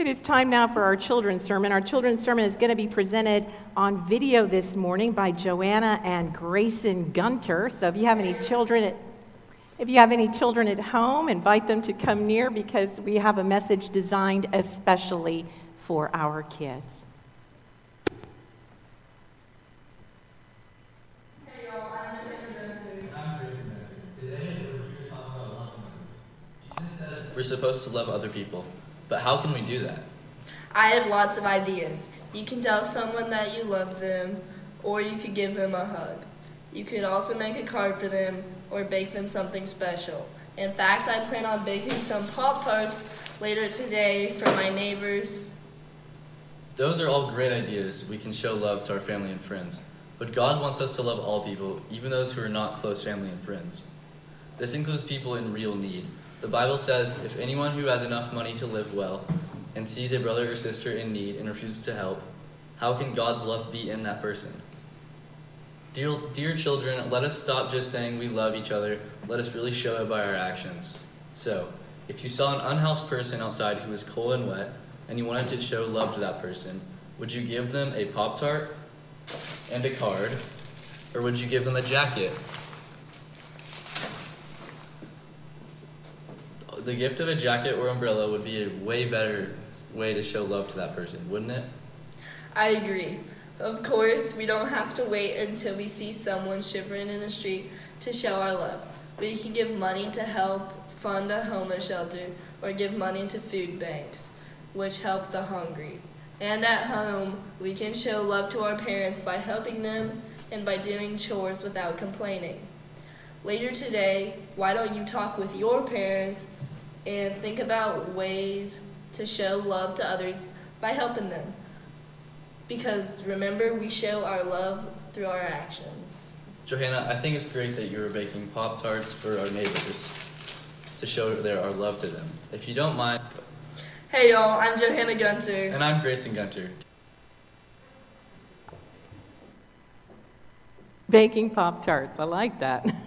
It is time now for our children's sermon. Our children's sermon is going to be presented on video this morning by Joanna and Grayson Gunter. So if you have any children at home, invite them to come near because we have a message designed especially for our kids. Hey y'all, I'm Grayson Gunter. Today we're here to talk about love language. Jesus says we're supposed to love other people. But how can we do that? I have lots of ideas. You can tell someone that you love them, or you could give them a hug. You could also make a card for them, or bake them something special. In fact, I plan on baking some Pop-Tarts later today for my neighbors. Those are all great ideas. We can show love to our family and friends. But God wants us to love all people, even those who are not close family and friends. This includes people in real need. The Bible says, if anyone who has enough money to live well and sees a brother or sister in need and refuses to help, how can God's love be in that person? Dear children, let us stop just saying we love each other. Let us really show it by our actions. So, if you saw an unhoused person outside who was cold and wet, and you wanted to show love to that person, would you give them a Pop-Tart and a card, or would you give them a jacket? The gift of a jacket or umbrella would be a way better way to show love to that person, wouldn't it? I agree. Of course, we don't have to wait until we see someone shivering in the street to show our love. We can give money to help fund a homeless shelter or give money to food banks, which help the hungry. And at home, we can show love to our parents by helping them and by doing chores without complaining. Later today, why don't you talk with your parents and think about ways to show love to others by helping them. Because remember, we show our love through our actions. Johanna, I think it's great that you're baking Pop-Tarts for our neighbors to show our love to them. If you don't mind... Hey y'all, I'm Johanna Gunter. And I'm Grayson Gunter. Baking Pop-Tarts, I like that.